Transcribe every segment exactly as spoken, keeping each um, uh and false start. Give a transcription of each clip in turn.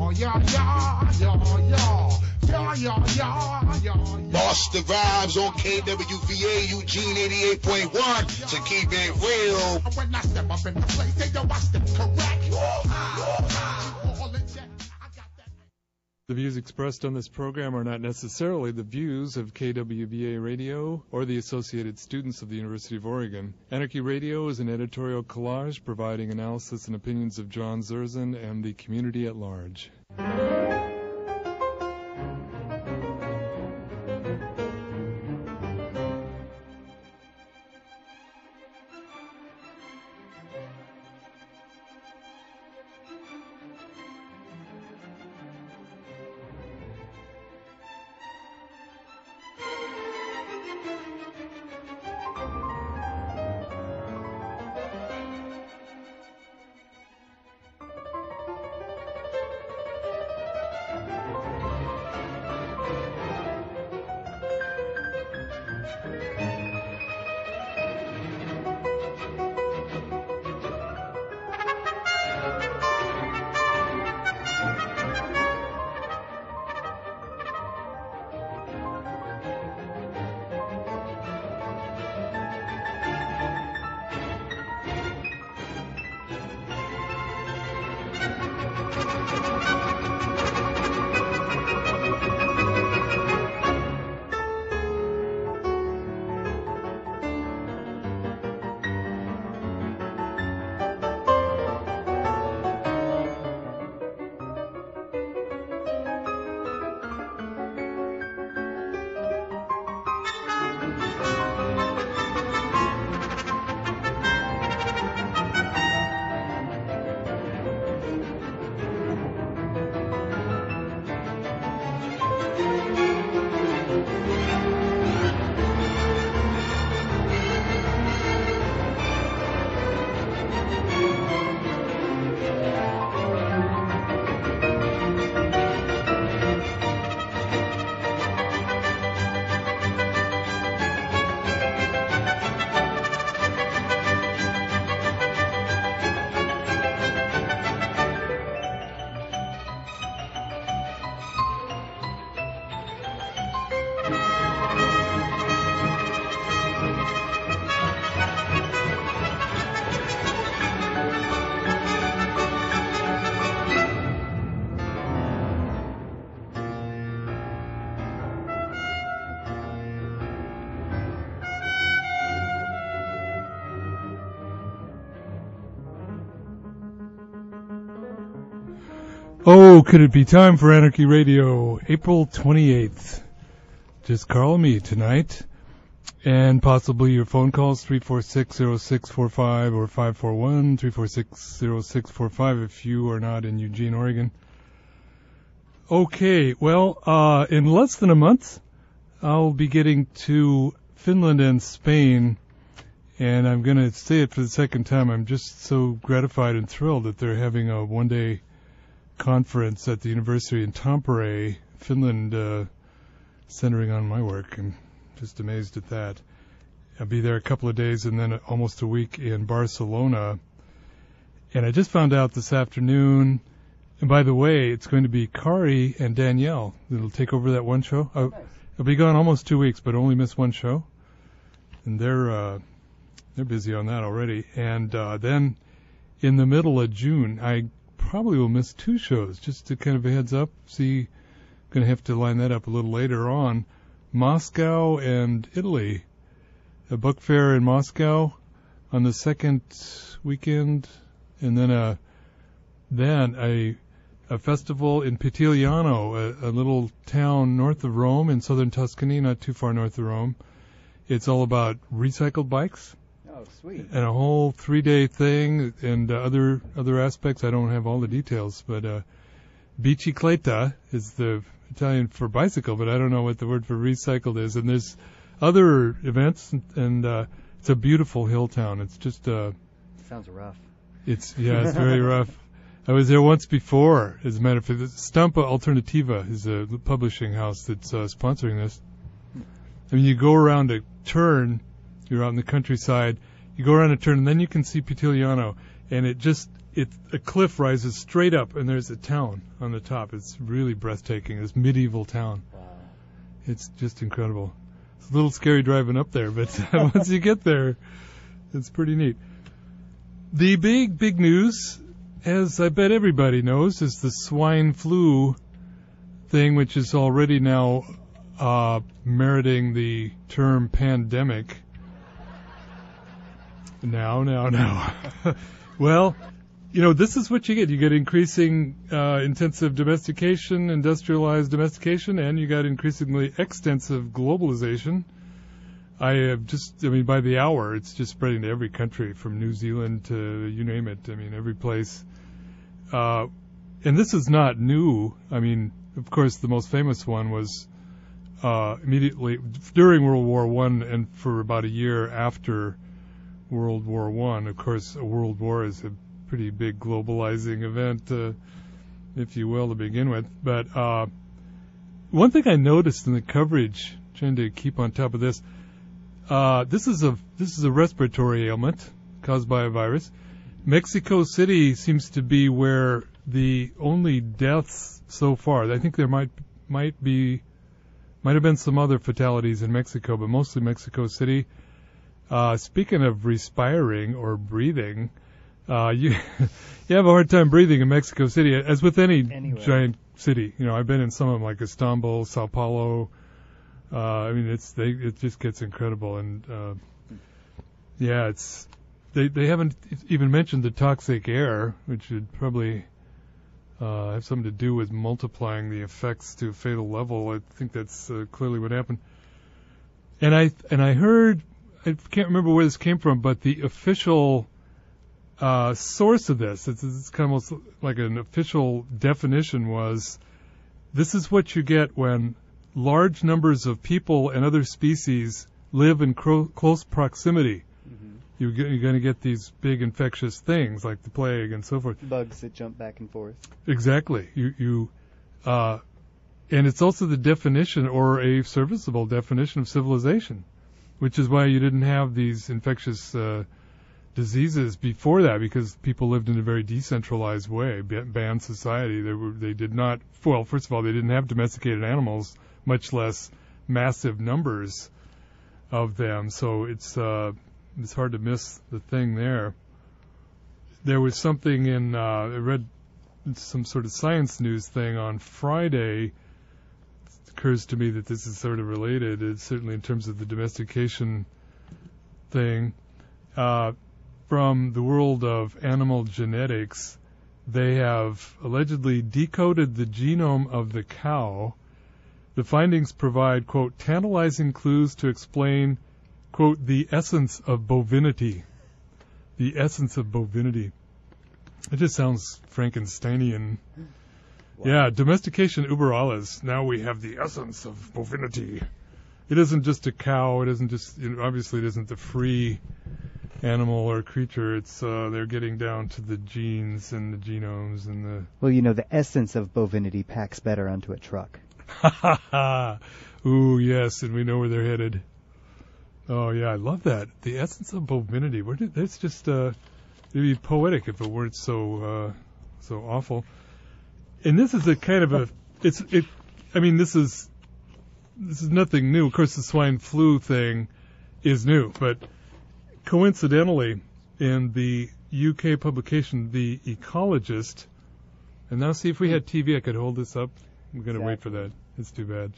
yeah, yeah, yeah, yeah, yeah. Yeah, yeah, yeah, yeah. Busta Rhymes on K W V A Eugene eighty-eight point one to keep it real. When I step up in the place, they don't watch them correct. The views expressed on this program are not necessarily the views of K W V A Radio or the associated students of the University of Oregon. Anarchy Radio is an editorial collage providing analysis and opinions of John Zerzan and the community at large. Oh, could it be time for Anarchy Radio, April twenty-eighth. Just Carl and me tonight, and possibly your phone calls, three four six, zero six four five or five four one, three four six, zero six four five if you are not in Eugene, Oregon. Okay, well, uh, in less than a month, I'll be getting to Finland and Spain, and I'm going to say it for the second time. I'm just so gratified and thrilled that they're having a one-day conference at the university in Tampere, Finland, uh, centering on my work. I'm just amazed at that. I'll be there a couple of days and then almost a week in Barcelona. And I just found out this afternoon, and by the way, it's going to be Kari and Danielle that'll take over that one show. I'll, Nice. I'll be gone almost two weeks, but only miss one show. And they're, uh, they're busy on that already. And, uh, then in the middle of June, I probably will miss two shows, just to kind of a heads up. See, going to have to line that up a little later on. Moscow and Italy. A book fair in Moscow on the second weekend, and then a then a a festival in Pitigliano, a, a little town north of Rome in southern Tuscany, not too far north of Rome. It's all about recycled bikes. Oh, sweet. And a whole three-day thing, and uh, other other aspects. I don't have all the details, but uh, bicicletta is the Italian for bicycle, but I don't know what the word for recycled is. And there's other events, and, and uh, it's a beautiful hill town. It's just uh, Sounds rough. it's yeah, it's very rough. I was there once before, as a matter of fact. Stampa Alternativa is a publishing house that's uh, sponsoring this. I mean, you go around a turn, you're out in the countryside, you go around a turn, and then you can see Pitigliano, and it just it a cliff rises straight up, and there's a town on the top. It's really breathtaking. This medieval town. Wow. It's just incredible. It's a little scary driving up there, but once you get there, it's pretty neat. The big, big news, as I bet everybody knows, is the swine flu thing, which is already now uh, meriting the term pandemic. Now, now, now. Well, you know, this is what you get. You get increasing uh, intensive domestication, industrialized domestication, and you got increasingly extensive globalization. I have just, I mean, by the hour, it's just spreading to every country, from New Zealand to you name it. I mean, every place. Uh, and this is not new. I mean, of course, the most famous one was uh, immediately during World War One and for about a year after World War One. Of course, a world war is a pretty big globalizing event, uh, if you will, to begin with. But uh, one thing I noticed in the coverage, trying to keep on top of this, uh, this is a this is a respiratory ailment caused by a virus. Mexico City seems to be where the only deaths so far. I think there might might be might have been some other fatalities in Mexico, but mostly Mexico City. Uh, speaking of respiring or breathing, uh, you you have a hard time breathing in Mexico City, as with any Anyway. giant city. You know, I've been in some of them like Istanbul, Sao Paulo. Uh, I mean, it's they it just gets incredible, and uh, yeah, it's they they haven't even mentioned the toxic air, which would probably uh, have something to do with multiplying the effects to a fatal level. I think that's uh, clearly what happened. And I and I heard. I can't remember where this came from, but the official uh, source of this, it's, it's kind of almost like an official definition was, this is what you get when large numbers of people and other species live in cro- close proximity. Mm-hmm. You get, you're going to get these big infectious things like the plague and so forth. Bugs that jump back and forth. Exactly. You, you, uh, and it's also the definition, or a serviceable definition, of civilization, which is why you didn't have these infectious uh, diseases before that, because people lived in a very decentralized way, banned society. They were, they did not, well, first of all, they didn't have domesticated animals, much less massive numbers of them. So it's uh, it's hard to miss the thing there. There was something in, uh, I read some sort of science news thing on Friday. Occurs to me that this is sort of related. It's certainly in terms of the domestication thing. Uh, from the world of animal genetics, they have allegedly decoded the genome of the cow. The findings provide, quote, tantalizing clues to explain, quote, the essence of bovinity. The essence of bovinity. It just sounds Frankensteinian. Wow. Yeah, domestication uber alles. Now we have the essence of bovinity. It isn't just a cow. It isn't just, you know, obviously it isn't the free animal or creature. It's, uh, they're getting down to the genes and the genomes and the... Well, you know, the essence of bovinity packs better onto a truck. Ha ha ha. Ooh, yes, and we know where they're headed. Oh, yeah, I love that. The essence of bovinity. Where did, that's just, uh, it'd be poetic if it weren't so, uh, so awful. And this is a kind of a, it's, it, I mean, this is, this is nothing new. Of course, the swine flu thing is new, but coincidentally, in the U K publication, The Ecologist, and now see if we had T V, I could hold this up. We're going to wait for that. It's too bad.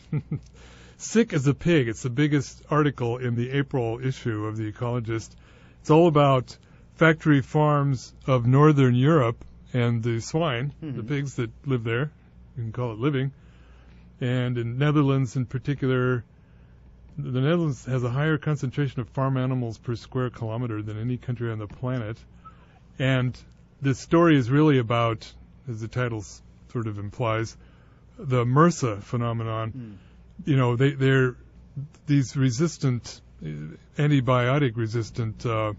Sick as a Pig. It's the biggest article in the April issue of The Ecologist. It's all about factory farms of Northern Europe and the swine, mm-hmm. the pigs that live there. You can call it living. And in Netherlands in particular, the Netherlands has a higher concentration of farm animals per square kilometer than any country on the planet. And this story is really about, as the title sort of implies, the MRSA phenomenon. Mm. You know, they, they're these resistant, antibiotic-resistant uh,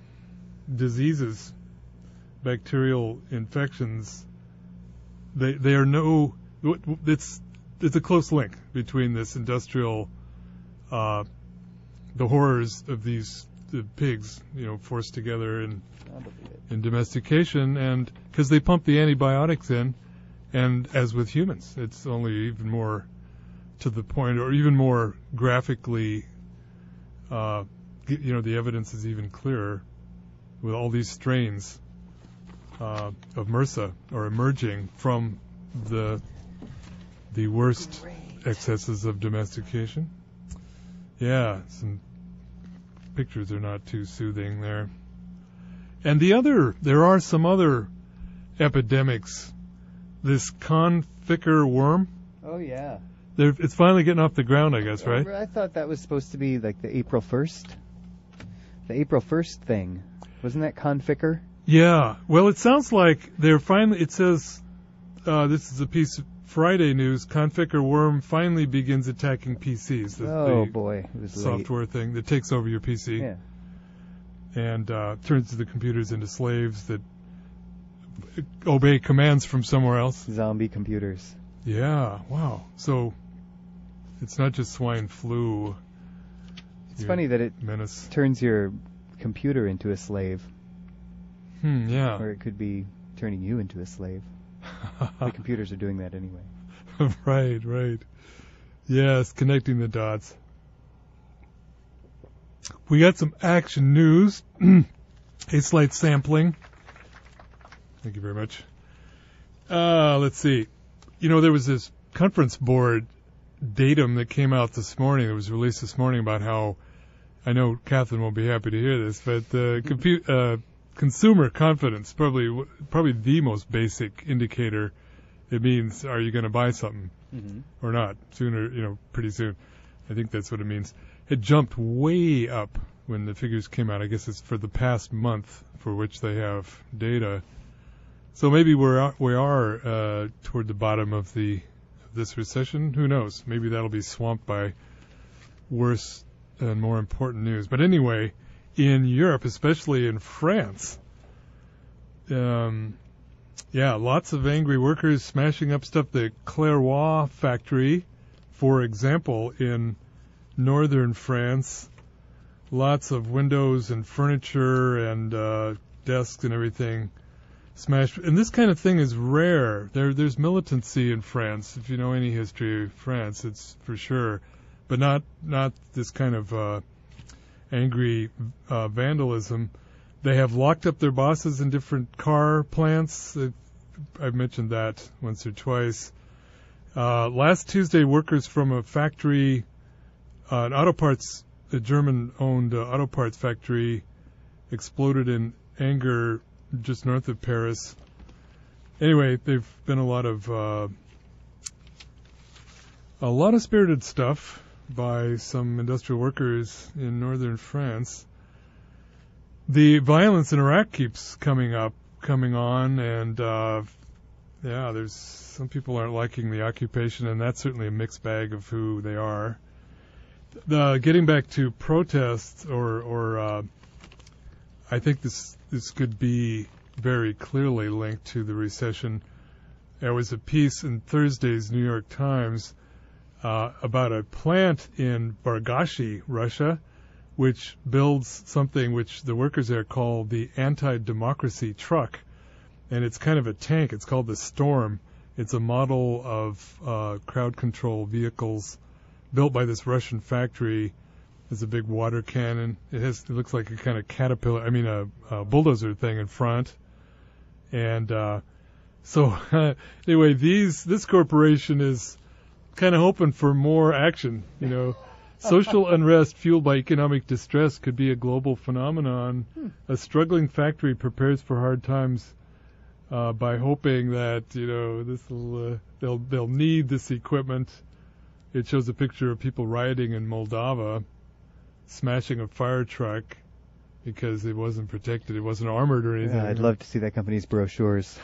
diseases, bacterial infections. They they are no. It's it's a close link between this industrial, uh, the horrors of these the pigs, you know, forced together in That'll be it. in domestication, and because they pump the antibiotics in, and as with humans, it's only even more to the point, or even more graphically, uh, g- you know, the evidence is even clearer with all these strains uh, of MRSA are emerging from the the worst excesses of domestication. Yeah, some pictures are not too soothing there. And the other, there are some other epidemics. This conficker worm, Oh, yeah. they're- it's finally getting off the ground, I guess, right? I thought that was supposed to be like the April first. The April first thing. Wasn't that Conficker? Yeah. Well, it sounds like they're finally, it says, uh, this is a piece of Friday news, conficker worm finally begins attacking P Cs. The, Oh, the boy. It was late. software thing that takes over your P C. Yeah. And uh, turns the computers into slaves that obey commands from somewhere else. Zombie computers. Yeah, wow. So it's not just swine flu. It's Your funny that it menace. turns your computer into a slave, Hmm, yeah. or it could be turning you into a slave. The computers are doing that anyway. Right, right. Yes, connecting the dots. We got some action news. A slight sampling. Thank you very much. Uh, let's see. You know, there was this conference board datum that came out this morning, that was released this morning, about how, I know Catherine won't be happy to hear this, but uh, compu- uh, consumer confidence, probably probably the most basic indicator. It means, are you going to buy something Mm-hmm. or not sooner, you know, pretty soon. I think that's what it means. It jumped way up when the figures came out. I guess it's for the past month for which they have data. So maybe we're we are uh, toward the bottom of the of this recession. Who knows? Maybe that'll be swamped by worse and more important news. But anyway, in Europe, especially in France, um, yeah, lots of angry workers smashing up stuff. The Clairvoix factory, for example, in northern France, lots of windows and furniture and uh, desks and everything smashed. And this kind of thing is rare. There, there's militancy in France. If you know any history of France, it's for sure, but not not this kind of uh, angry uh, vandalism. They have locked up their bosses in different car plants. They've, I've mentioned that once or twice. Uh, last Tuesday, workers from a factory, uh, an auto parts, a German-owned uh, auto parts factory, exploded in anger just north of Paris. Anyway, there've been a lot of uh, a lot of spirited stuff by some industrial workers in northern France. The violence in Iraq keeps coming up, coming on, and uh, yeah, there's some people aren't liking the occupation, and that's certainly a mixed bag of who they are. The getting back to protests, or or uh, I think this this could be very clearly linked to the recession. There was a piece in Thursday's New York Times uh, about a plant in Bargashi, Russia, which builds something which the workers there call the anti-democracy truck. And it's kind of a tank. It's called the Storm. It's a model of uh, crowd control vehicles built by this Russian factory. There's a big water cannon. It has. It looks like a kind of caterpillar, I mean a, a bulldozer thing in front. And uh, so anyway, these this corporation is kind of hoping for more action, you know. Social unrest fueled by economic distress could be a global phenomenon. Hmm. A struggling factory prepares for hard times uh, by hoping that, you know, this will uh, they'll they'll need this equipment. It shows a picture of people rioting in Moldova, smashing a fire truck because it wasn't protected, it wasn't armored or anything. Yeah, I'd love to see that company's brochures.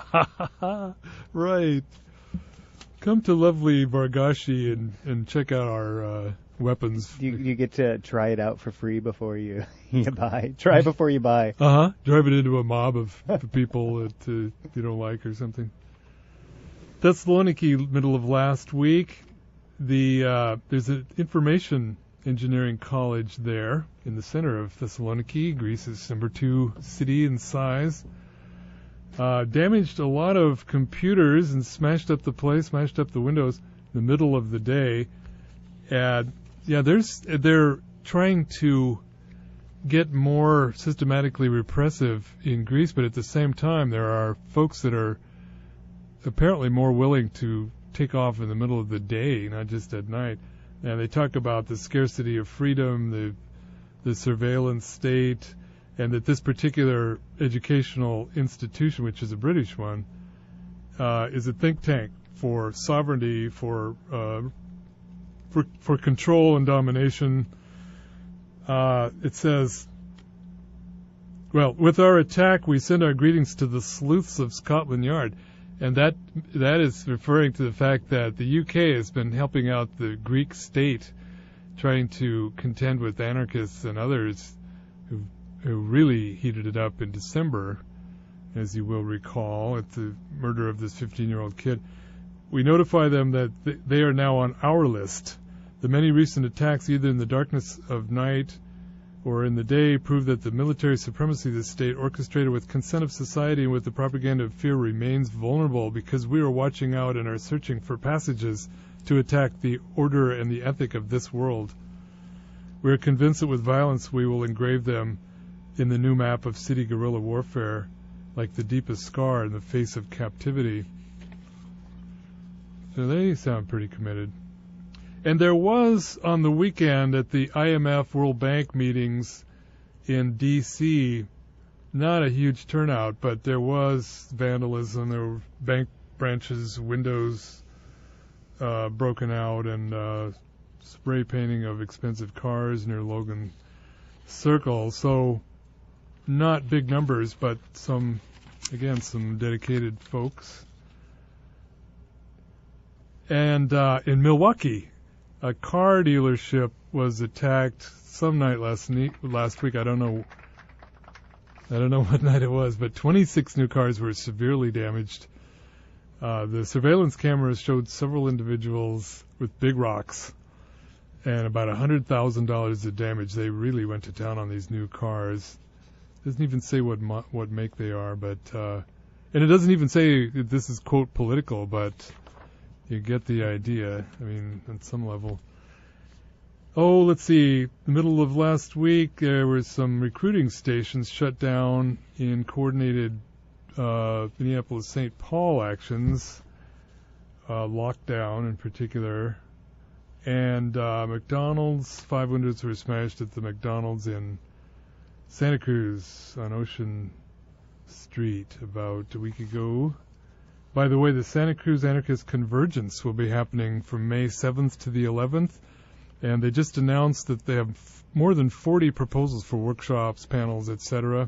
Right. Come to lovely Bargashi and, and check out our uh, weapons. You, you get to try it out for free before you, you buy. Try before you buy. Uh-huh. Drive it into a mob of people that uh, you don't like or something. Thessaloniki, middle of last week, the uh, there's an information engineering college there in the center of Thessaloniki. Greece is number two city in size. Uh, damaged a lot of computers and smashed up the place, smashed up the windows in the middle of the day. And yeah, there's they're trying to get more systematically repressive in Greece, but at the same time, there are folks that are apparently more willing to take off in the middle of the day, not just at night. And they talk about the scarcity of freedom, the the surveillance state, and that this particular educational institution, which is a British one, uh, is a think tank for sovereignty, for uh, for, for control and domination. Uh, it says, well, with our attack, we send our greetings to the sleuths of Scotland Yard. And that that is referring to the fact that the U K has been helping out the Greek state, trying to contend with anarchists and others who who really heated it up in December, as you will recall, at the murder of this fifteen-year-old kid. We notify them that th- they are now on our list. The many recent attacks, either in the darkness of night or in the day, prove that the military supremacy of the state, orchestrated with consent of society and with the propaganda of fear, remains vulnerable because we are watching out and are searching for passages to attack the order and the ethic of this world. We are convinced that with violence we will engrave them in the new map of city guerrilla warfare, like the deepest scar in the face of captivity. So they sound pretty committed. And there was, on the weekend, at the I M F World Bank meetings in D C, not a huge turnout, but there was vandalism. There were bank branches, windows uh, broken out, and uh, spray painting of expensive cars near Logan Circle. So not big numbers, but some, again, some dedicated folks. And uh, in Milwaukee, a car dealership was attacked some night last ne- last week. I don't know. I don't know what night it was, but twenty-six new cars were severely damaged. Uh, the surveillance cameras showed several individuals with big rocks and about one hundred thousand dollars of damage. They really went to town on these new cars. It doesn't even say what mo- what make they are, but uh, and it doesn't even say that this is, quote, political, but you get the idea, I mean, on some level. Oh, let's see. The middle of last week, there were some recruiting stations shut down in coordinated uh, Minneapolis-Saint Paul actions, uh, lockdown in particular. And uh, McDonald's, five windows were smashed at the McDonald's in Santa Cruz on Ocean Street about a week ago. By the way, the Santa Cruz Anarchist Convergence will be happening from May seventh to the eleventh, and they just announced that they have f- more than forty proposals for workshops, panels, et cetera.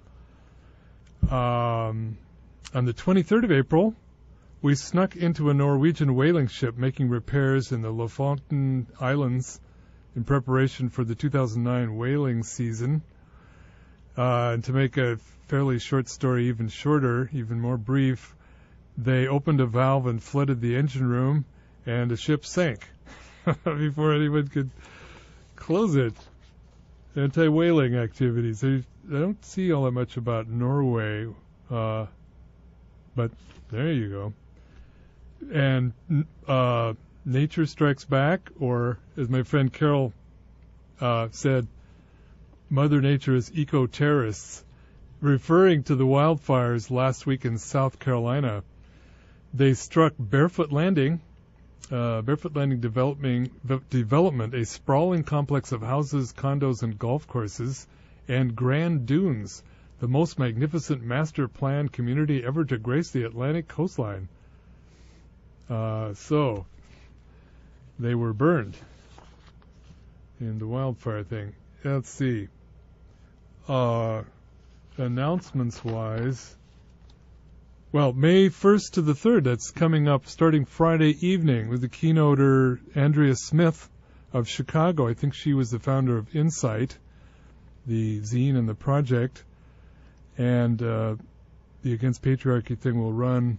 Um, on the twenty-third of April, we snuck into a Norwegian whaling ship making repairs in the Lofoten Islands in preparation for the two thousand nine whaling season. Uh, and to make a fairly short story even shorter, even more brief, they opened a valve and flooded the engine room, and the ship sank before anyone could close it. Anti-whaling activities. I don't see all that much about Norway, uh, but there you go. And uh, nature strikes back, or as my friend Carol uh, said, Mother Nature is eco-terrorists, referring to the wildfires last week in South Carolina. They struck Barefoot Landing, uh, Barefoot Landing developing, v- Development, a sprawling complex of houses, condos, and golf courses, and Grand Dunes, the most magnificent master planned community ever to grace the Atlantic coastline. Uh, so, they were burned in the wildfire thing. Let's see. Uh, announcements-wise, well, May first to the third, that's coming up starting Friday evening with the keynoter Andrea Smith of Chicago. I think she was the founder of Insight, the zine and the project. And uh, the Against Patriarchy thing will run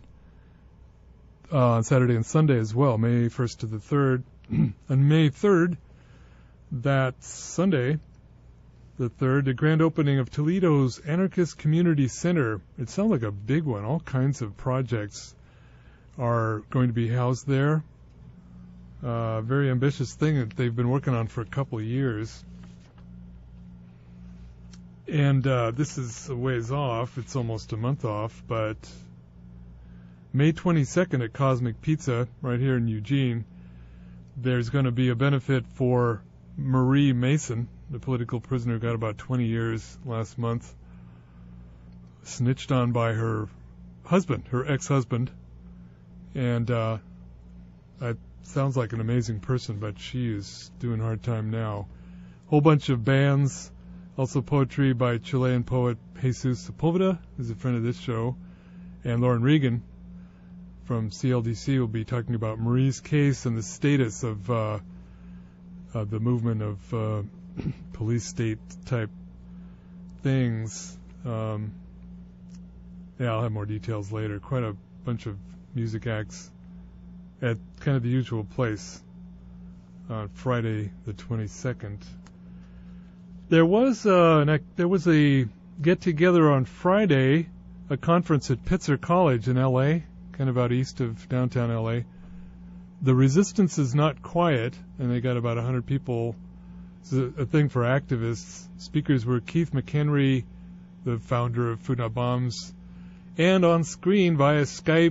uh, on Saturday and Sunday as well, May first to the third. On May third, That's Sunday, the third, the grand opening of Toledo's Anarchist Community Center. It sounds like a big one. All kinds of projects are going to be housed there. Uh, very ambitious thing that they've been working on for a couple of years. And uh, this is a ways off. It's almost a month off, but May twenty-second at Cosmic Pizza, right here in Eugene, there's going to be a benefit for Marie Mason, the political prisoner who got about twenty years last month, snitched on by her husband, her ex-husband. And uh, it sounds like an amazing person, but she is doing hard time now. Whole bunch of bands, also poetry by Chilean poet Jesus Sepulveda, who's a friend of this show, and Lauren Regan from C L D C will be talking about Marie's case and the status of uh, uh, the movement of uh, police state type things. Um, yeah, I'll have more details later. Quite a bunch of music acts at kind of the usual place on Friday the twenty-second. There was uh, an, there was a get together on Friday, a conference at Pitzer College in L A, kind of out east of downtown L A. The resistance is not quiet, and they got about one hundred people. It's a, a thing for activists. Speakers were Keith McHenry, the founder of Food Not Bombs, and on screen via Skype,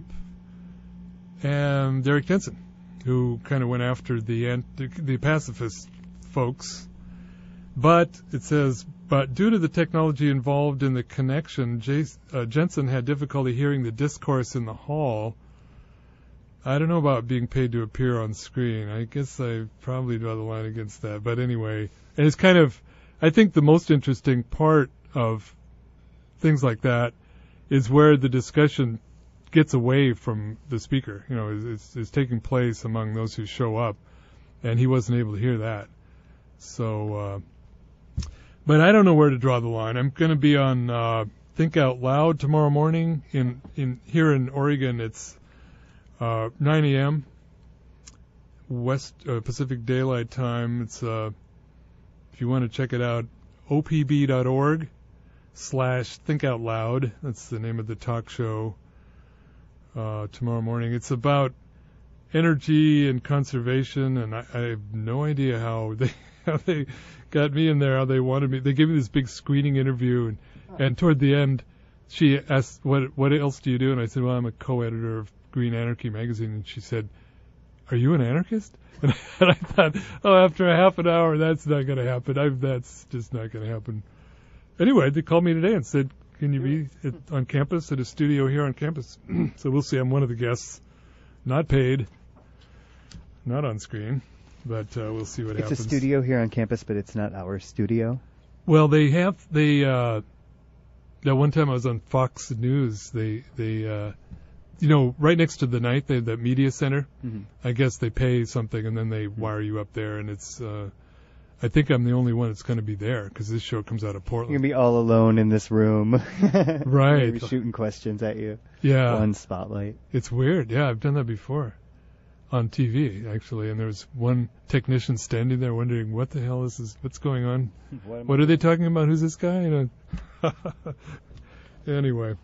and Derek Jensen, who kind of went after the the pacifist folks. But it says, but due to the technology involved in the connection, Jason, uh, Jensen had difficulty hearing the discourse in the hall. I don't know about being paid to appear on screen. I guess I probably draw the line against that. But anyway, and it's kind of, I think the most interesting part of things like that is where the discussion gets away from the speaker. You know, is, is, is taking place among those who show up, and he wasn't able to hear that. So, uh, but I don't know where to draw the line. I'm going to be on uh, Think Out Loud tomorrow morning in, in here in Oregon. It's uh, nine a.m. West uh, Pacific Daylight Time. It's uh, if you want to check it out, o p b dot org slash Think Out Loud. That's the name of the talk show uh, tomorrow morning. It's about energy and conservation, and I, I have no idea how they how they got me in there, how they wanted me. They gave me this big screening interview, and, and toward the end, she asked, what what else do you do? And I said, well, I'm a co-editor of Green Anarchy magazine. And she said, are you an anarchist? And I, and I thought, oh, after a half an hour, that's not going to happen. I, that's just not going to happen. Anyway, they called me today and said, can you be at, on campus, at a studio here on campus? So we'll see. I'm one of the guests, not paid, not on screen. But uh, we'll see what it's happens. It's a studio here on campus, but it's not our studio. Well, they have they. Uh, that one time I was on Fox News. They they, uh, you know, right next to the night, they have that media center. Mm-hmm. I guess they pay something and then they wire you up there, and it's. Uh, I think I'm the only one that's going to be there because this show comes out of Portland. You're gonna be all alone in this room. Right. Maybe shooting questions at you. Yeah. One spotlight. It's weird. Yeah, I've done that before. On T V, actually, and there was one technician standing there wondering, what the hell is this, what's going on? What, what are they talking about? Who's this guy? You know? Anyway.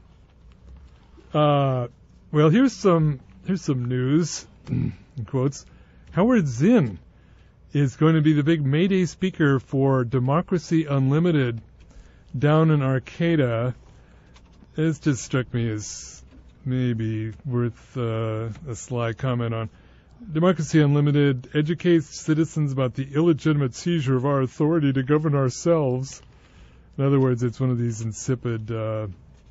Uh, well, here's some, here's some news, in quotes. Howard Zinn is going to be the big May Day speaker for Democracy Unlimited down in Arcata. It's just struck me as maybe worth uh, a sly comment on. Democracy Unlimited educates citizens about the illegitimate seizure of our authority to govern ourselves. In other words, it's one of these insipid, uh,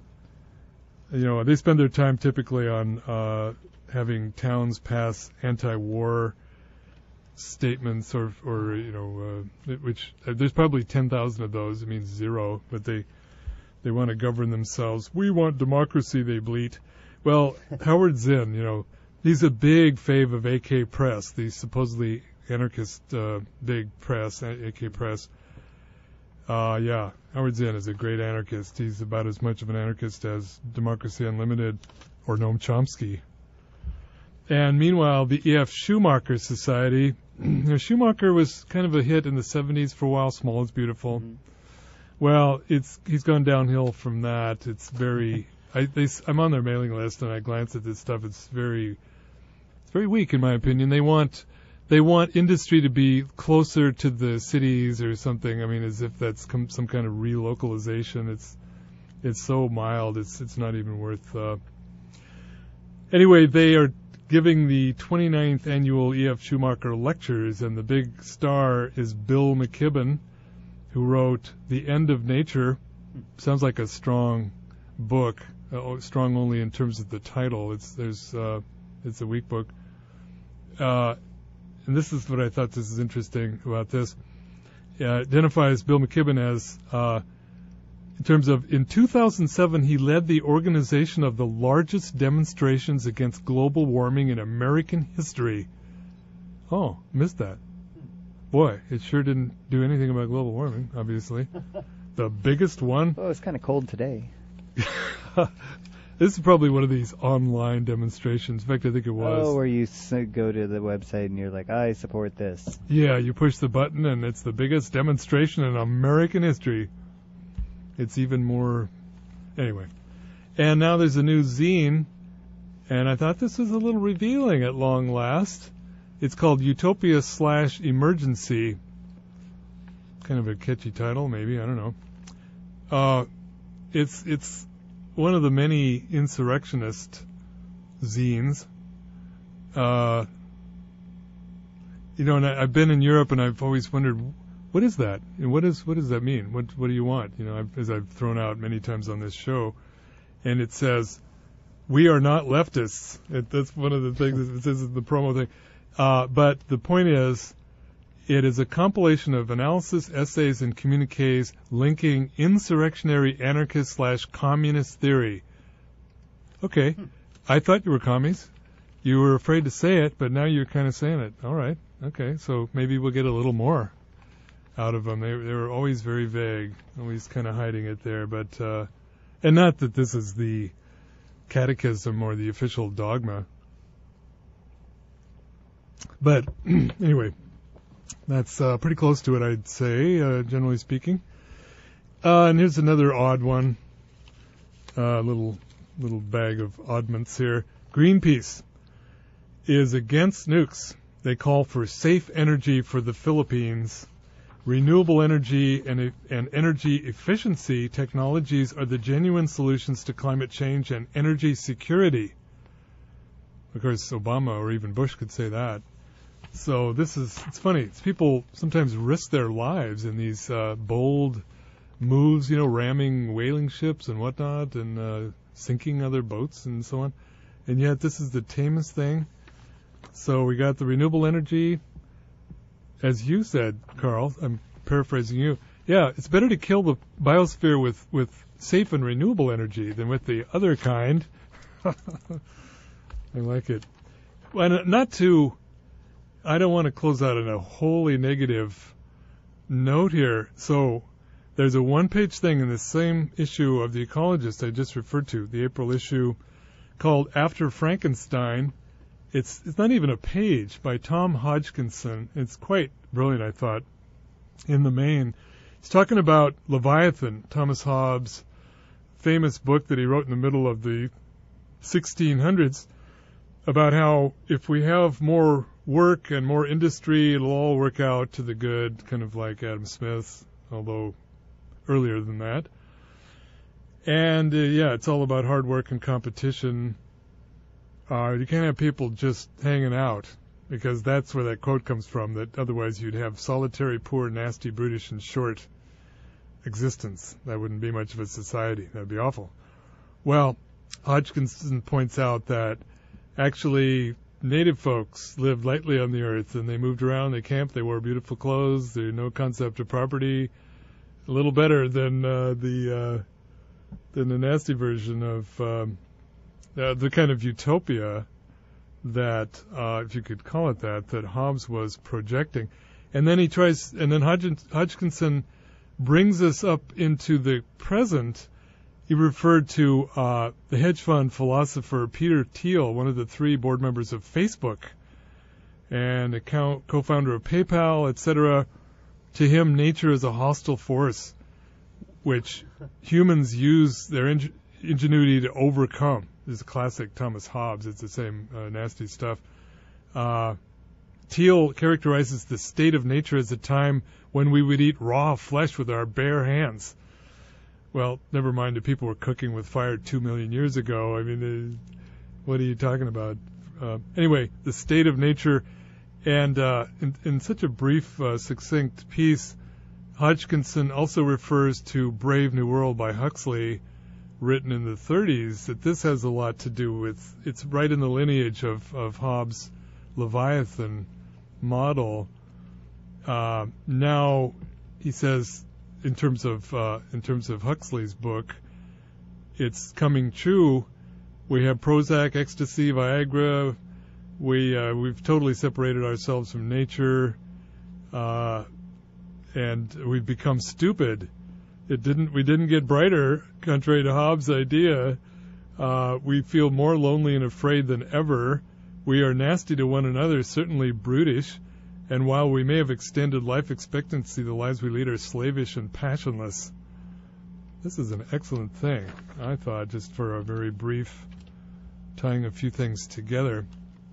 you know, they spend their time typically on uh, having towns pass anti-war statements or, or you know, uh, which uh, there's probably ten thousand of those. It means zero, but they they want to govern themselves. We want democracy, they bleat. Well, Howard Zinn, you know, he's a big fave of A K Press, the supposedly anarchist uh, big press, A K Press. Uh, yeah, Howard Zinn is a great anarchist. He's about as much of an anarchist as Democracy Unlimited or Noam Chomsky. And meanwhile, the E F Schumacher Society you know, Schumacher was kind of a hit in the seventies for a while. Small is Beautiful. Mhm. Well, it's he's gone downhill from that. It's very. I, they, I'm on their mailing list and I glance at this stuff. It's very, it's very weak in my opinion. They want, they want industry to be closer to the cities or something. I mean, as if that's com- some kind of relocalization. It's, it's so mild. It's, it's not even worth. Uh... Anyway, they are giving the twenty-ninth annual E F. Schumacher lectures, and the big star is Bill McKibben, who wrote The End of Nature. Sounds like a strong book, uh, strong only in terms of the title. It's there's uh, it's a weak book. Uh, and this is what I thought this is interesting about this. Uh, identifies Bill McKibben as, uh, in terms of, in two thousand seven, he led the organization of the largest demonstrations against global warming in American history. Oh, missed that. Boy, it sure didn't do anything about global warming, obviously. The biggest one. Oh, it's kind of cold today. This is probably one of these online demonstrations. In fact, I think it was. Oh, where you s- go to the website and you're like, I support this. Yeah, you push the button and it's the biggest demonstration in American history. It's even more. Anyway. And now there's a new zine, and I thought this was a little revealing at long last. It's called Utopia slash Emergency. Kind of a catchy title, maybe. I don't know. Uh, it's it's one of the many insurrectionist zines. Uh, you know, and I, I've been in Europe, and I've always wondered, what is that? And what is what does that mean? What what do you want? You know, I've, as I've thrown out many times on this show, and it says, "We are not leftists." It, that's one of the things it says in the promo thing. Uh, but the point is, it is a compilation of analysis, essays, and communiques linking insurrectionary anarchist slash communist theory. Okay, hmm. I thought you were commies. You were afraid to say it, but now you're kind of saying it. All right, okay, so maybe we'll get a little more out of them. They, they were always very vague, always kind of hiding it there. But uh, and not that this is the catechism or the official dogma. But anyway, that's uh, pretty close to it, I'd say, uh, generally speaking. Uh, and here's another odd one, a uh, little little bag of oddments here. Greenpeace is against nukes. They call for safe energy for the Philippines. Renewable energy and, and energy efficiency technologies are the genuine solutions to climate change and energy security. Of course, Obama or even Bush could say that. So this is, it's funny. It's people sometimes risk their lives in these uh, bold moves, you know, ramming whaling ships and whatnot and uh, sinking other boats and so on. And yet this is the tamest thing. So we got the renewable energy. As you said, Carl, I'm paraphrasing you. Yeah, it's better to kill the biosphere with, with safe and renewable energy than with the other kind. I like it. Well, not to, I don't want to close out on a wholly negative note here. So there's a one-page thing in the same issue of The Ecologist I just referred to, the April issue, called After Frankenstein. It's it's not even a page, by Tom Hodgkinson. It's quite brilliant, I thought, in the main. He's talking about Leviathan, Thomas Hobbes' famous book that he wrote in the middle of the sixteen hundreds, about how if we have more work and more industry, it'll all work out to the good, kind of like Adam Smith, although earlier than that. And, uh, yeah, it's all about hard work and competition. Uh, you can't have people just hanging out, because that's where that quote comes from, that otherwise you'd have solitary, poor, nasty, brutish, and short existence. That wouldn't be much of a society. That'd be awful. Well, Hodgkinson points out that actually native folks lived lightly on the earth, and they moved around, they camped, they wore beautiful clothes, there's no concept of property. A little better than uh, the uh, than the nasty version of um, uh, the kind of utopia that, uh, if you could call it that, that Hobbes was projecting. And then he tries, and then Hodg- Hodgkinson brings us up into the present. He referred to uh, the hedge fund philosopher Peter Thiel, one of the three board members of Facebook. and a co- co-founder of PayPal, et cetera. To him, nature is a hostile force which humans use their ing- ingenuity to overcome. This is classic Thomas Hobbes. It's the same uh, nasty stuff. Uh, Thiel characterizes the state of nature as a time when we would eat raw flesh with our bare hands. Well, never mind if people were cooking with fire two million years ago. I mean, uh, what are you talking about? Uh, anyway, the state of nature, and uh, in, in such a brief, uh, succinct piece, Hodgkinson also refers to Brave New World by Huxley, written in the thirties, that this has a lot to do with, it's right in the lineage of, of Hobbes' Leviathan model. Uh, now, he says, in terms of uh, in terms of Huxley's book, it's coming true. We have Prozac, ecstasy, Viagra. We uh, we've totally separated ourselves from nature, uh, and we've become stupid. It didn't. We didn't get brighter, contrary to Hobbes' idea. Uh, we feel more lonely and afraid than ever. We are nasty to one another, certainly brutish. And while we may have extended life expectancy, the lives we lead are slavish and passionless. This is an excellent thing, I thought, just for a very brief tying a few things together.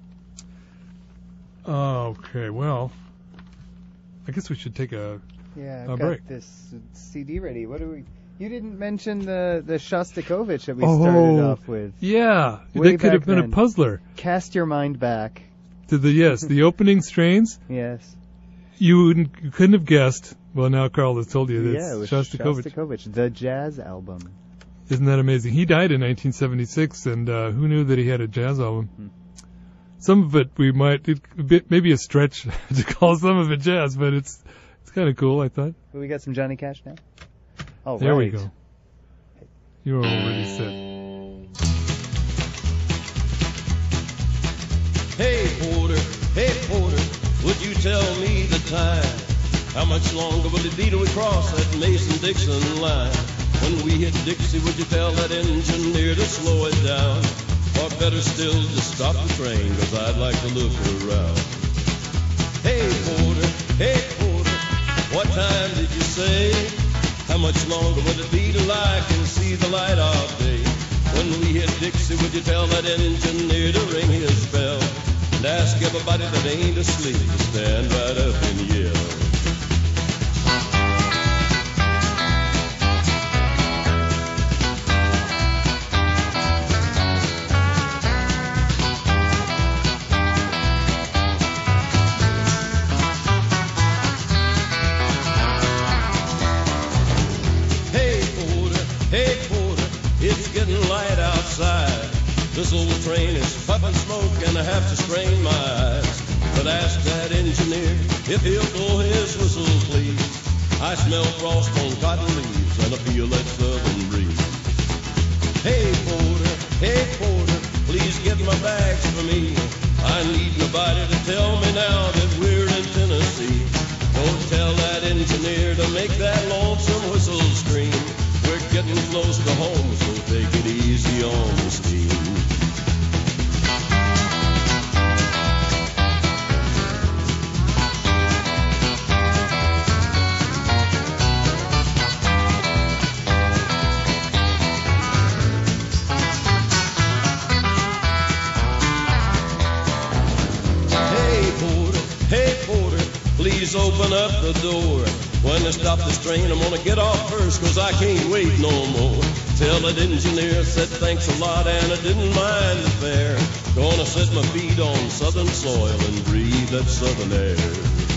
Okay, well, I guess we should take a, Yeah, I've a got break. this C D ready. What do we? You didn't mention the the Shostakovich that we Oh, started off with. Yeah, Way that could have back been then. a puzzler. Cast your mind back. To the yes, the opening strains. Yes. You, wouldn't, you couldn't have guessed. Well, now Carl has told you that Yeah, it was it's Shostakovich. Shostakovich, the jazz album. Isn't that amazing? He died in nineteen seventy-six, and uh, who knew that he had a jazz album? Hmm. Some of it we might, it, a bit, maybe a stretch to call some of it jazz, but it's it's kind of cool, I thought. Well, we got some Johnny Cash now. Oh, There right. we go. You're already set. Hey Porter, hey Porter, would you tell me the time? How much longer will it be till we cross that Mason-Dixon line? When we hit Dixie, would you tell that engineer to slow it down? Or better still, just stop the train, 'cause I'd like to look around. Hey Porter, hey Porter, what time did you say? How much longer will it be till I can see the light of day? When we hit Dixie, would you tell that engineer to ring his bell? And ask everybody that ain't asleep to stand right up and yell. Hey Porter, hey Porter, it's getting light outside. This old train is puffing smoke and I have to strain my eyes. But ask that engineer if he'll blow his whistle, please. I smell frost on cotton leaves and I feel that southern breeze. Hey Porter, hey Porter, please get my bags for me. I need nobody to tell me now that we're in Tennessee. Don't tell that engineer to make that lonesome whistle scream. We're getting close to home, so take it easy on the steam. Hey Porter, hey Porter, please open up the door. When they stop this train, I'm gonna get off first, 'cause I can't wait no more. Tell that engineer said thanks a lot and I didn't mind the fare. Gonna set my feet on southern soil and breathe that southern air.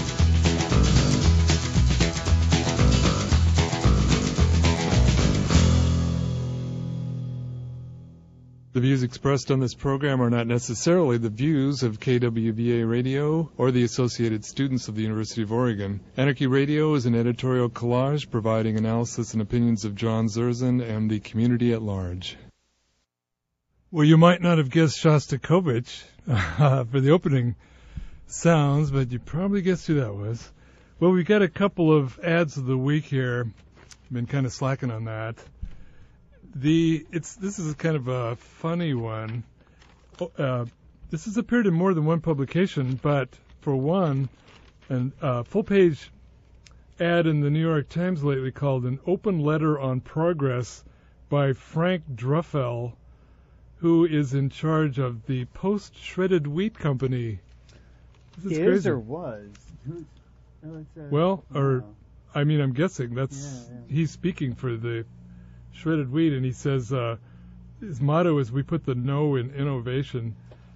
The views expressed on this program are not necessarily the views of K W V A Radio or the associated students of the University of Oregon. Anarchy Radio is an editorial collage providing analysis and opinions of John Zerzan and the community at large. Well, you might not have guessed Shostakovich uh, for the opening sounds, but you probably guessed who that was. Well, we've got a couple of ads of the week here. Been kind of slacking on that. The it's this is kind of a funny one. Uh, this has appeared in more than one publication, but for one, an uh, full-page ad in the New York Times lately called "An Open Letter on Progress" by Frank Druffel, who is in charge of the Post-Shredded Wheat Company. This is Is crazy. or was? Who's, oh, it's a, Well, or oh. I mean, I'm guessing that's Yeah, yeah. he's speaking for the shredded wheat, and he says uh, his motto is "We put the no in innovation."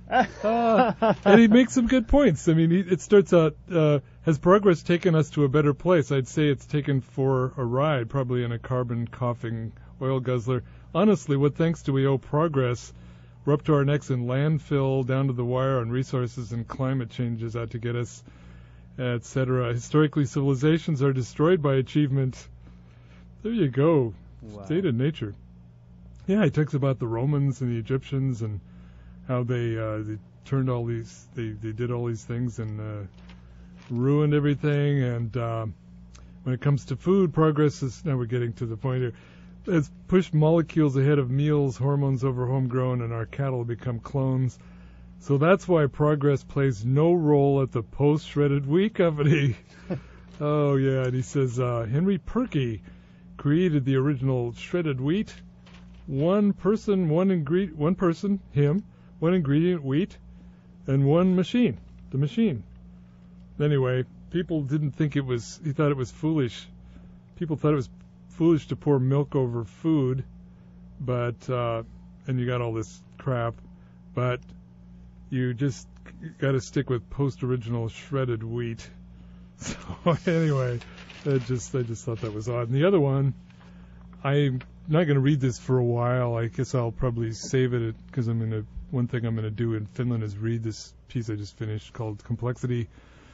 Uh, and he makes some good points. I mean, he, it starts out, uh, has progress taken us to a better place? I'd say it's taken for a ride, probably in a carbon-coughing oil guzzler. Honestly, what thanks do we owe progress? We're up to our necks in landfill, down to the wire on resources, and climate changes out to get us, et cetera. Historically, civilizations are destroyed by achievement. There you go. Wow. State of nature. Yeah, he talks about the Romans and the Egyptians and how they uh, they turned all these, they, they did all these things and uh, ruined everything. And uh, when it comes to food, progress is, now we're getting to the point here, has pushed molecules ahead of meals, hormones over homegrown, and our cattle become clones. So that's why progress plays no role at the Post-Shredded Wheat Company. Oh, yeah, and he says uh, Henry Perky created the original shredded wheat. One person, one ingredient, one person, him, one ingredient, wheat, and one machine, the machine. Anyway, people didn't think it was, he thought it was foolish. People thought it was foolish to pour milk over food, but, uh, and you got all this crap, but you just got to stick with post-original shredded wheat. So anyway, I just, I just thought that was odd. And the other one, I'm not going to read this for a while. I guess I'll probably save it because I'm going to, one thing I'm going to do in Finland is read this piece I just finished called Complexity.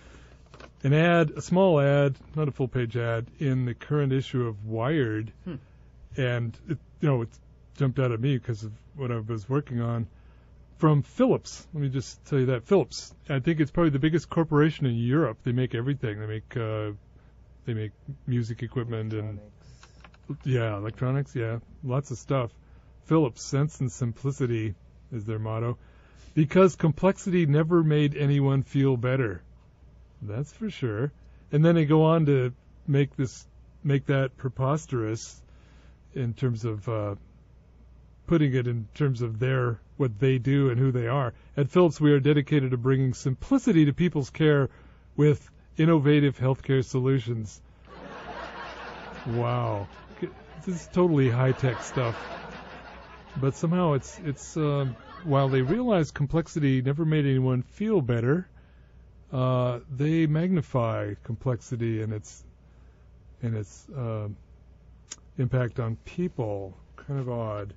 An ad, a small ad, not a full-page ad, in the current issue of Wired, Hmm. and it, you know, it jumped out at me because of what I was working on. From Philips, let me just tell you that Philips. I think it's probably the biggest corporation in Europe. They make everything. They make uh, they make music equipment and yeah, electronics. Yeah, lots of stuff. Philips, sense and simplicity is their motto, because complexity never made anyone feel better. That's for sure. And then they go on to make this, make that preposterous in terms of uh, putting it in terms of their, what they do and who they are. At Philips, we are dedicated to bringing simplicity to people's care with innovative healthcare solutions. Wow. This is totally high-tech stuff. But somehow it's, it's um, while they realize complexity never made anyone feel better, Uh, they magnify complexity and its and its uh, impact on people. Kind of odd.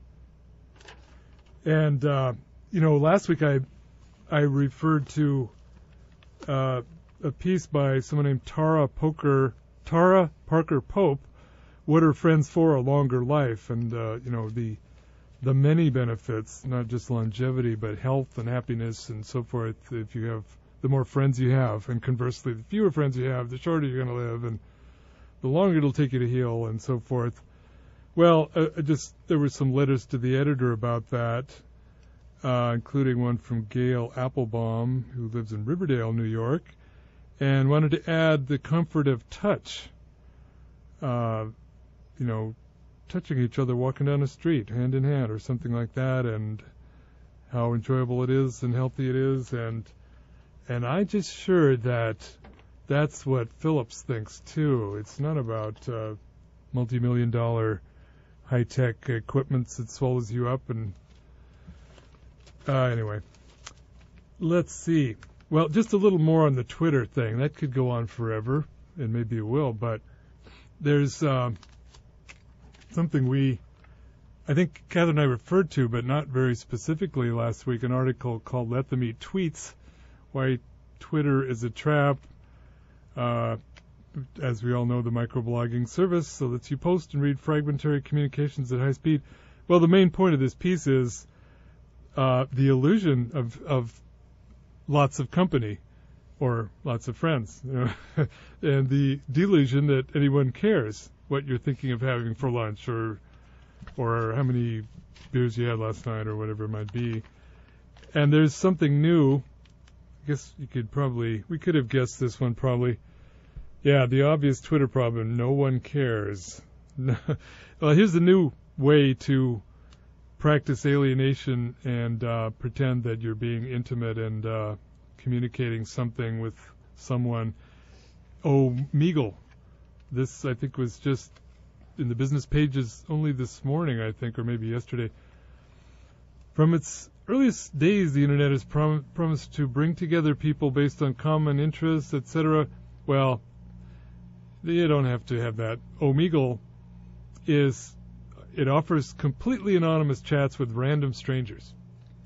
And uh, you know, last week I I referred to uh, a piece by someone named Tara Poker Tara Parker Pope. What are friends for? A longer life, and uh, you know the the many benefits, not just longevity, but health and happiness and so forth. If you have the more friends you have, and conversely, the fewer friends you have, the shorter you're going to live, and the longer it'll take you to heal, and so forth. Well, uh, just there were some letters to the editor about that, uh, including one from Gail Applebaum, who lives in Riverdale, New York, and wanted to add the comfort of touch. Uh, you know, touching each other, walking down the street, hand in hand, or something like that, and how enjoyable it is and healthy it is, and And I just sure that that's what Philips thinks, too. It's not about uh, multi-million dollar high-tech equipment that swallows you up. And uh, anyway, let's see. Well, just a little more on the Twitter thing. That could go on forever, and maybe it will. But there's uh, something we, I think Catherine and I referred to, but not very specifically last week, an article called Let Them Eat Tweets, Why Twitter is a Trap. Uh, as we all know, the microblogging service so that you post and read fragmentary communications at high speed. Well, the main point of this piece is uh, the illusion of, of lots of company or lots of friends, you know, and the delusion that anyone cares what you're thinking of having for lunch or or how many beers you had last night or whatever it might be. And there's something new I guess you could probably, we could have guessed this one probably. Yeah, the obvious Twitter problem, no one cares. Well, here's the new way to practice alienation and uh, pretend that you're being intimate and uh, communicating something with someone. Oh, Meagle. This, I think, was just in the business pages only this morning, I think, or maybe yesterday. From its earliest days, the Internet has prom- promised to bring together people based on common interests, et cetera. Well, you don't have to have that. Omegle is, it offers completely anonymous chats with random strangers.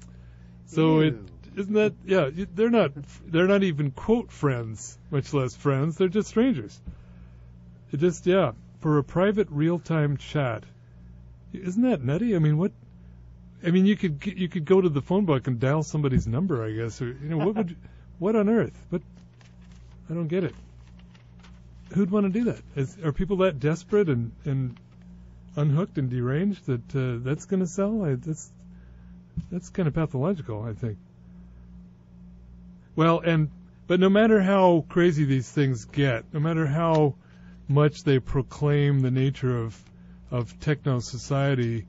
So Ew. it isn't that, yeah, they're not, they're not even quote friends, much less friends. They're just strangers. It just, yeah, for a private real-time chat. Isn't that nutty? I mean, what? I mean, you could you could go to the phone book and dial somebody's number, I guess, or you know, what would, what on earth? But I don't get it. Who'd want to do that? Is, are people that desperate and, and unhooked and deranged that uh, that's going to sell? I, that's that's kind of pathological, I think. Well, and but no matter how crazy these things get, no matter how much they proclaim the nature of of techno society,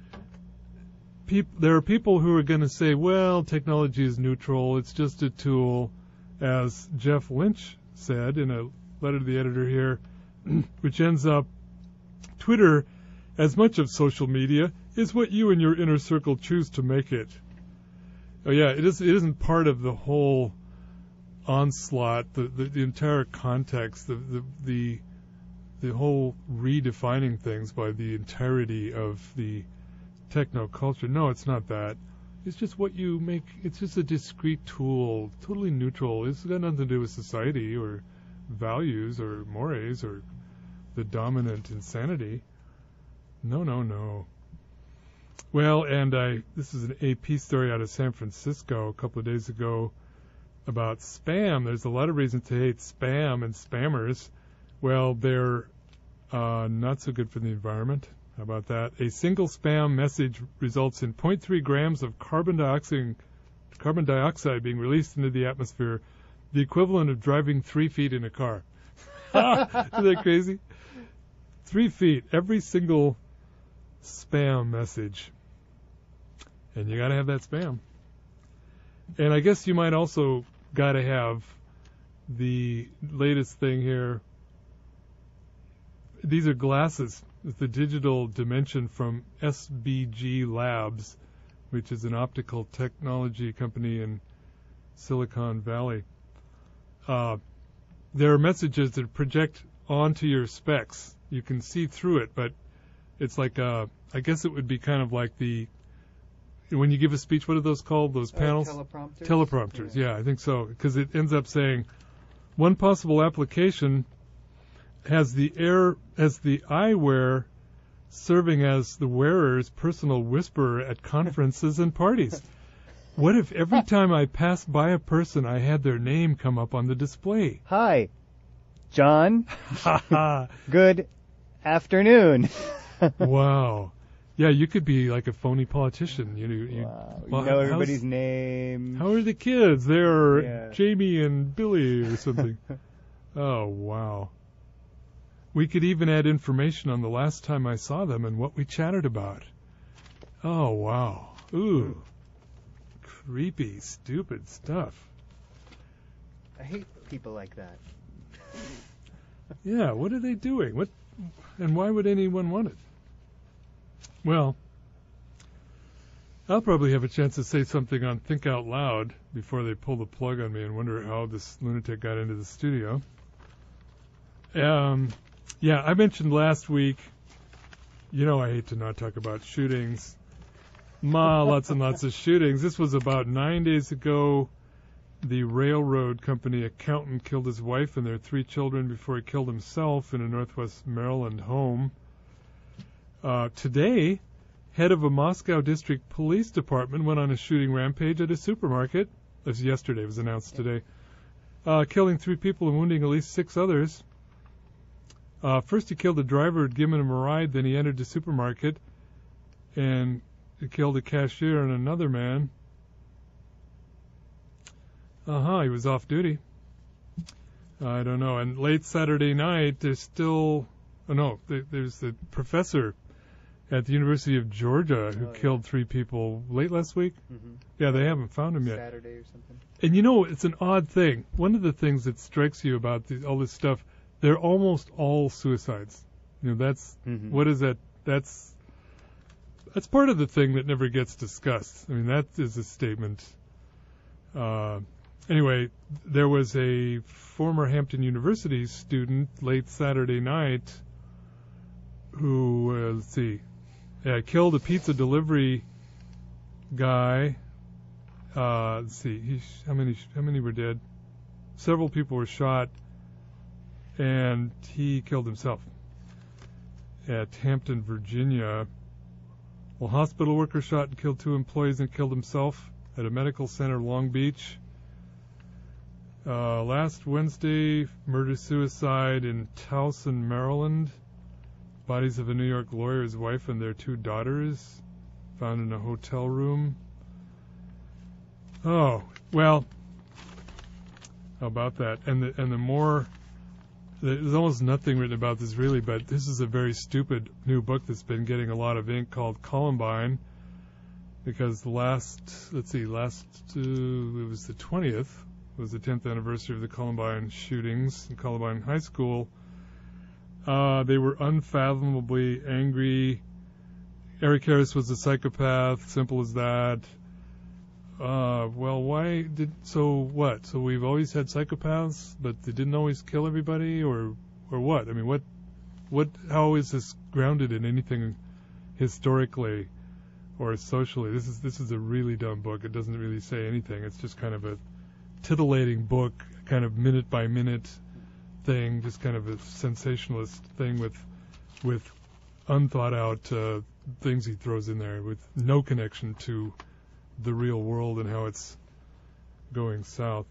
peop, there are people who are going to say, well, technology is neutral, it's just a tool, as Jeff Lynch said in a letter to the editor here, which ends up, Twitter, as much of social media, is what you and your inner circle choose to make it. Oh yeah, it, is, it isn't part of the whole onslaught, the, the, the entire context, the, the, the the whole redefining things by the entirety of the techno culture. No, it's not that. It's just what you make. It's just a discrete tool, totally neutral. It's got nothing to do with society or values or mores or the dominant insanity. No, no, no. Well, and I this is an A P story out of San Francisco a couple of days ago about spam. There's a lot of reasons to hate spam and spammers. Well, they're uh, not so good for the environment. How about that? A single spam message results in zero point three grams of carbon dioxide, carbon dioxide being released into the atmosphere, the equivalent of driving three feet in a car. Isn't that crazy? Three feet, every single spam message. And you got to have that spam. And I guess you might also got to have the latest thing here. These are glasses. It's the digital dimension from S B G Labs, which is an optical technology company in Silicon Valley. Uh, there are messages that project onto your specs. You can see through it, but it's like, uh, I guess it would be kind of like the, when you give a speech, what are those called, those panels? Uh, teleprompters? Teleprompters, yeah. yeah, I think so, because it ends up saying, one possible application has the air, has the eyewear serving as the wearer's personal whisperer at conferences and parties. What if every time I passed by a person, I had their name come up on the display? Hi, John. Ha ha. Good afternoon. Wow. Yeah, you could be like a phony politician. You know, you, Wow. You well, know how's- everybody's name. How are the kids? They're Yeah. Jamie and Billy or something. Oh, wow. We could even add information on the last time I saw them and what we chatted about. Oh, wow. Ooh. Creepy, stupid stuff. I hate people like that. Yeah, what are they doing? What, and why would anyone want it? Well, I'll probably have a chance to say something on Think Out Loud before they pull the plug on me and wonder how this lunatic got into the studio. Um, yeah, I mentioned last week, you know I hate to not talk about shootings. Ma, lots and lots of shootings. This was about nine days ago. The railroad company accountant killed his wife and their three children before he killed himself in a Northwest Maryland home. Uh, today, head of a Moscow district police department went on a shooting rampage at a supermarket. This was yesterday, it was announced today. Uh, killing three people and wounding at least six others. Uh, first he killed the driver who had given him a ride, then he entered the supermarket and he killed a cashier and another man. Uh-huh, he was off duty. I don't know. And late Saturday night, there's still... Oh, no, there, there's the professor at the University of Georgia who Oh, yeah. killed three people late last week. Mm-hmm. Yeah, they haven't found him yet. Saturday or something. And you know, it's an odd thing. One of the things that strikes you about these, all this stuff, they're almost all suicides. You know, that's... Mm-hmm. What is that? That's... That's part of the thing that never gets discussed. I mean, that is a statement. Uh, anyway, there was a former Hampton University student late Saturday night who, uh, let's see, yeah, killed a pizza delivery guy. Uh, let's see, he sh- how many how many were dead? Several people were shot, and he killed himself at Hampton, Virginia. Well, hospital worker shot and killed two employees and killed himself at a medical center, Long Beach. Uh, last Wednesday, murder-suicide in Towson, Maryland. Bodies of a New York lawyer, his wife, and their two daughters found in a hotel room. Oh, well, how about that? And the and the more... There's almost nothing written about this really, but this is a very stupid new book that's been getting a lot of ink called Columbine, because the last, let's see, last, uh, it was the twentieth, was the tenth anniversary of the Columbine shootings in Columbine High School. Uh, they were unfathomably angry. Eric Harris was a psychopath, simple as that. Uh, well, why did, so what? So we've always had psychopaths, but they didn't always kill everybody, or, or what? I mean, what, what, how is this grounded in anything historically or socially? This is, this is a really dumb book. It doesn't really say anything. It's just kind of a titillating book, kind of minute by minute thing, just kind of a sensationalist thing with, with unthought out, uh, things he throws in there with no connection to the real world and how it's going south.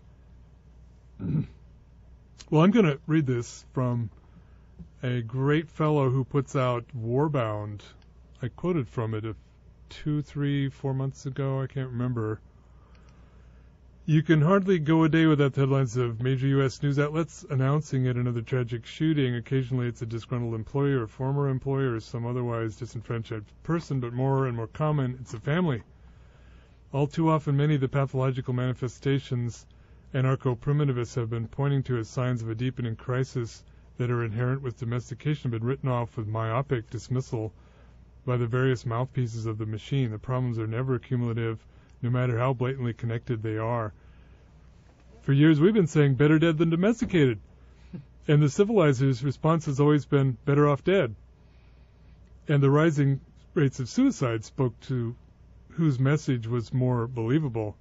Well, I'm going to read this from a great fellow who puts out Warbound. I quoted from it a two, three, four months ago. I can't remember. You can hardly go a day without the headlines of major U S news outlets announcing yet another tragic shooting. Occasionally it's a disgruntled employee or former employee or some otherwise disenfranchised person, but more and more common, it's a family. All too often, many of the pathological manifestations anarcho-primitivists have been pointing to as signs of a deepening crisis that are inherent with domestication have been written off with myopic dismissal by the various mouthpieces of the machine. The problems are never cumulative, no matter how blatantly connected they are. For years, we've been saying better dead than domesticated, and the civilizers' response has always been better off dead. And the rising rates of suicide spoke to whose message was more believable.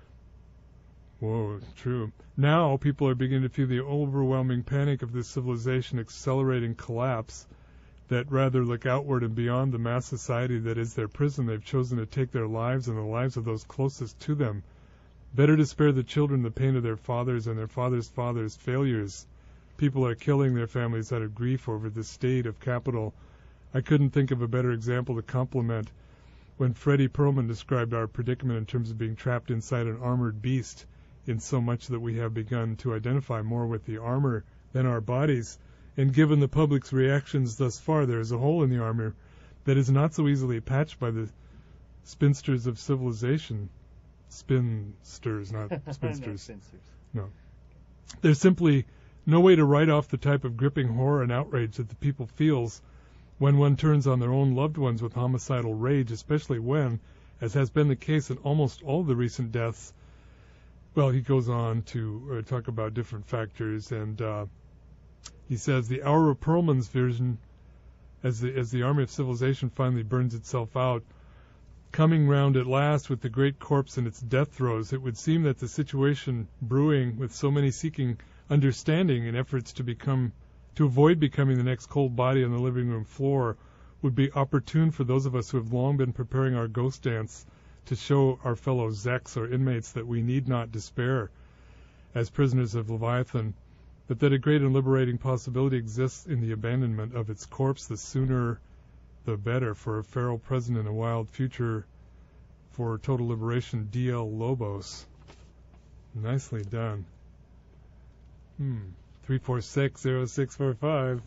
Whoa, true. Now people are beginning to feel the overwhelming panic of this civilization accelerating collapse, that rather look outward and beyond the mass society that is their prison, they've chosen to take their lives and the lives of those closest to them. Better to spare the children the pain of their fathers and their fathers' fathers' failures. People are killing their families out of grief over the state of capital. I couldn't think of a better example to complement when Freddie Perlman described our predicament in terms of being trapped inside an armored beast, in so much that we have begun to identify more with the armor than our bodies. And given the public's reactions thus far, there is a hole in the armor that is not so easily patched by the spinsters of civilization. Spinsters, not spinsters. No, spinsters. No. There's simply no way to write off the type of gripping horror and outrage that the people feels when one turns on their own loved ones with homicidal rage, especially when, as has been the case in almost all the recent deaths. Well, he goes on to uh, talk about different factors, and uh, he says the hour of Perlman's vision, as the as the army of civilization finally burns itself out, coming round at last with the great corpse in its death throes, it would seem that the situation brewing with so many seeking understanding in efforts to become to avoid becoming the next cold body on the living room floor would be opportune for those of us who have long been preparing our ghost dance to show our fellow Zeks or inmates that we need not despair as prisoners of Leviathan, but that a great and liberating possibility exists in the abandonment of its corpse. The sooner the better for a feral present and a wild future for total liberation. D L Lobos. Nicely done. Hmm. three four six zero six four five.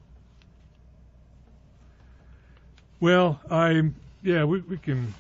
Well, I yeah, we we can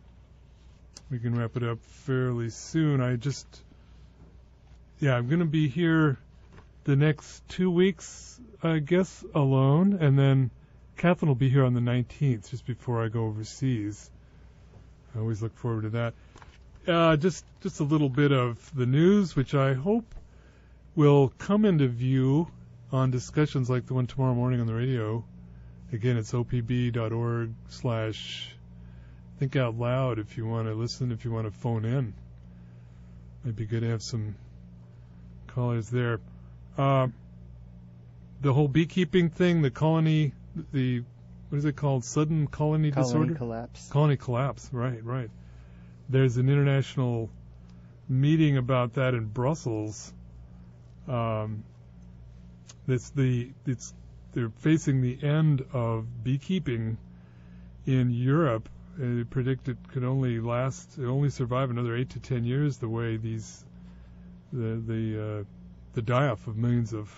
we can wrap it up fairly soon. I just yeah, I'm going to be here the next two weeks, I guess, alone, and then Catherine will be here on the nineteenth, just before I go overseas. I always look forward to that. Uh, just just a little bit of the news, which I hope will come into view on discussions like the one tomorrow morning on the radio. Again, it's opb.org slash think out loud if you want to listen, if you want to phone in. It'd be good to have some callers there. Uh, the whole beekeeping thing, the colony, the, what is it called? Sudden colony, Colony disorder? collapse. Colony collapse, right, right. There's an international meeting about that in Brussels. Um, it's the, it's, they're facing the end of beekeeping in Europe. They predict it could only last, it only survive another eight to ten years the way these, the, the, uh, the die-off of millions of,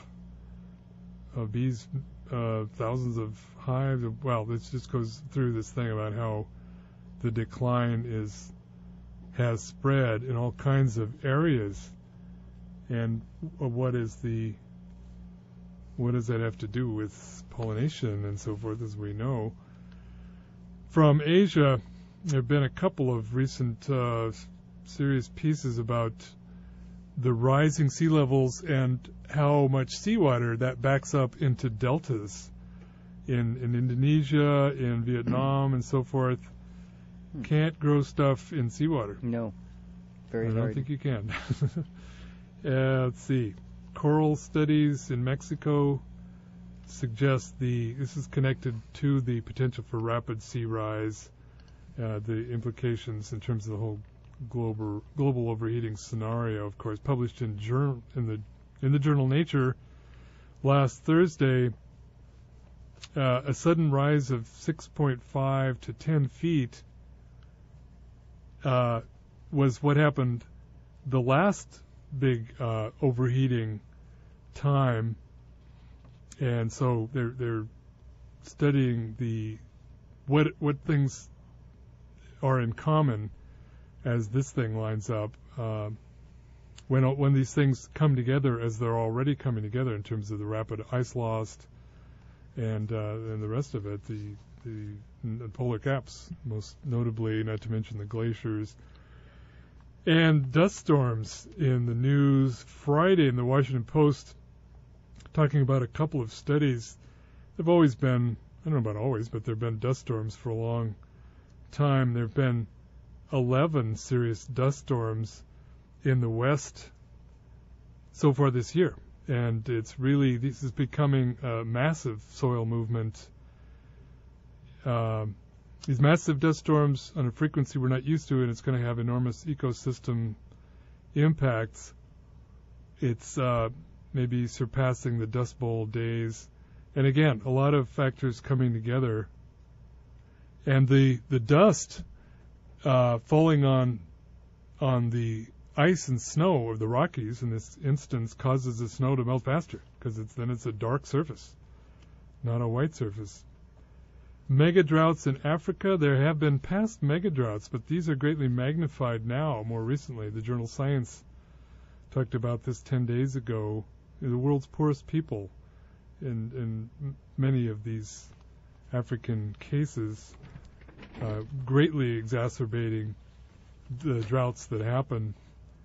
of bees, uh, thousands of hives. Well, it just goes through this thing about how the decline is, has spread in all kinds of areas. And what is the, what does that have to do with pollination and so forth, as we know? From Asia, there have been a couple of recent uh, serious pieces about the rising sea levels and how much seawater that backs up into deltas in, in Indonesia, in Vietnam, and so forth. Hmm. Can't grow stuff in seawater. No. Very I don't hard. think you can. uh, let's see. Coral studies in Mexico suggest the, this is connected to the potential for rapid sea rise, uh, the implications in terms of the whole global global overheating scenario, of course, published in journal in the in the journal Nature last Thursday. Uh, a sudden rise of six point five to ten feet uh, was what happened the last big uh, overheating time, and so they're they're studying the what what things are in common as this thing lines up. Uh, when when these things come together, as they're already coming together in terms of the rapid ice loss and uh, and the rest of it, the the polar caps, most notably, not to mention the glaciers. And dust storms in the news Friday in the Washington Post, talking about a couple of studies. There have always been, I don't know about always, but there have been dust storms for a long time. There have been eleven serious dust storms in the West so far this year. And it's really, this is becoming a massive soil movement. Um, These massive dust storms on a frequency we're not used to, and it's going to have enormous ecosystem impacts. It's uh, maybe surpassing the Dust Bowl days. And again, a lot of factors coming together. And the the dust uh, falling on on the ice and snow of the Rockies in this instance causes the snow to melt faster, because it's then it's a dark surface, not a white surface. Mega droughts in Africa. There have been past mega droughts, but these are greatly magnified now more recently. The journal Science talked about this ten days ago. The world's poorest people in, in many of these African cases, uh, greatly exacerbating the droughts that happen.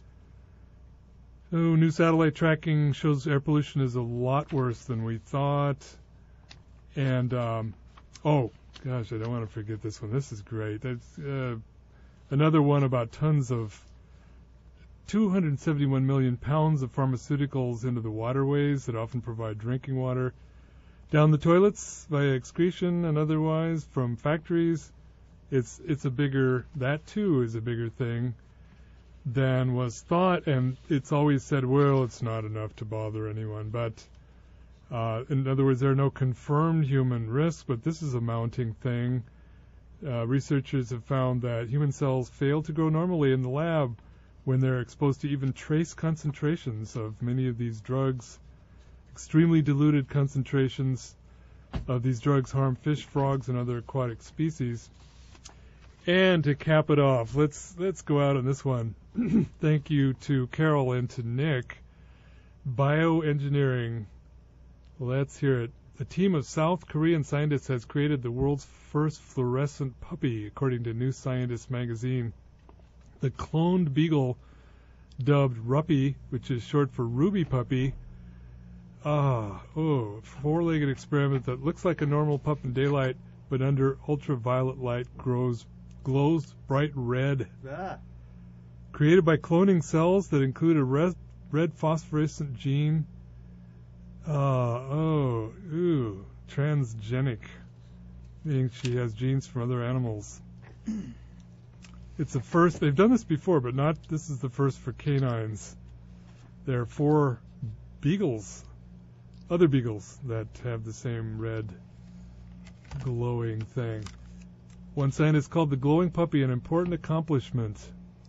Oh, new satellite tracking shows air pollution is a lot worse than we thought. And, um, oh, gosh, I don't want to forget this one. This is great. That's uh, another one about tons of two hundred seventy-one million pounds of pharmaceuticals into the waterways that often provide drinking water, down the toilets via excretion and otherwise from factories. It's it's a bigger, that too is a bigger thing than was thought, and it's always said, well, it's not enough to bother anyone. But uh, in other words, there are no confirmed human risks, but this is a mounting thing. Uh, researchers have found that human cells fail to grow normally in the lab when they're exposed to even trace concentrations of many of these drugs. Extremely diluted concentrations of these drugs harm fish, frogs, and other aquatic species. And to cap it off, let's let's go out on this one. Thank you to Carol and to Nick. Bioengineering. Let's hear it. A team of South Korean scientists has created the world's first fluorescent puppy, according to New Scientist magazine. The cloned beagle, dubbed Ruppy, which is short for Ruby Puppy, ah, oh, four-legged experiment that looks like a normal pup in daylight, but under ultraviolet light grows glows bright red. Ah. Created by cloning cells that include a red, red phosphorescent gene. Uh, oh, ooh, transgenic, meaning she has genes from other animals. It's the first, they've done this before, but not, this is the first for canines. There are four beagles, other beagles, that have the same red glowing thing. One scientist called the glowing puppy an important accomplishment.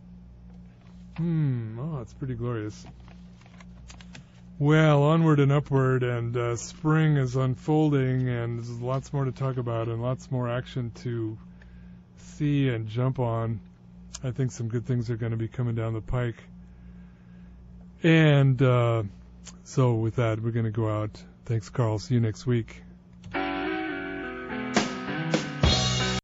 Hmm, oh, it's pretty glorious. Well, onward and upward, and uh, spring is unfolding, and there's lots more to talk about, and lots more action to see and jump on. I think some good things are going to be coming down the pike. And uh, so with that, we're going to go out. Thanks, Carl. See you next week.